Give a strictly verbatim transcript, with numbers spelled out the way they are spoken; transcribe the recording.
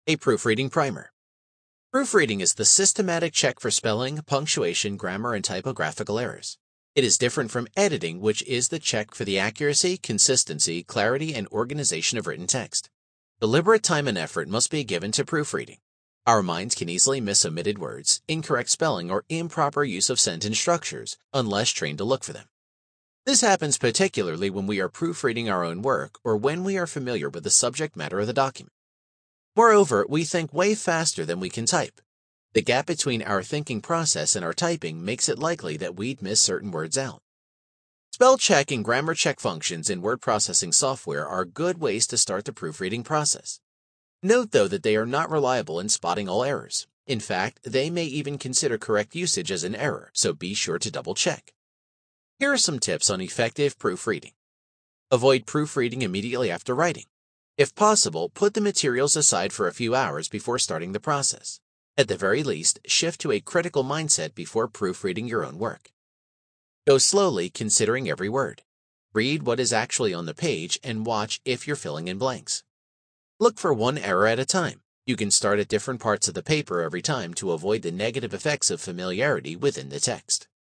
A proofreading primer. Proofreading is the systematic check for spelling, punctuation, grammar, and typographical errors. It is different from editing, which is the check for the accuracy, consistency, clarity, and organization of written text. Deliberate time and effort must be given to proofreading. Our minds can easily miss omitted words, incorrect spelling, or improper use of sentence structures, unless trained to look for them. This happens particularly when we are proofreading our own work or when we are familiar with the subject matter of the document. Moreover, we think way faster than we can type. The gap between our thinking process and our typing makes it likely that we'd miss certain words out. Spell check and grammar check functions in word processing software are good ways to start the proofreading process. Note, though, that they are not reliable in spotting all errors. In fact, they may even consider correct usage as an error, so be sure to double-check. Here are some tips on effective proofreading. Avoid proofreading immediately after writing. If possible, put the materials aside for a few hours before starting the process. At the very least, shift to a critical mindset before proofreading your own work. Go slowly, considering every word. Read what is actually on the page and watch if you're filling in blanks. Look for one error at a time. You can start at different parts of the paper every time to avoid the negative effects of familiarity within the text.